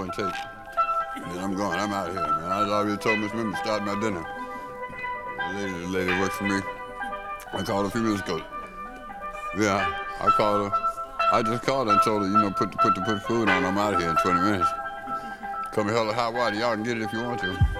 going to take. Then I'm going. I'm out of here, man. I already told Miss Mimi to start my dinner. The lady that works for me. I called her a few minutes ago. Yeah, I called her. I just called her and told her, you know, put the food on. I'm out of here in 20 minutes. Come hell or high water. Y'all can get it if you want to.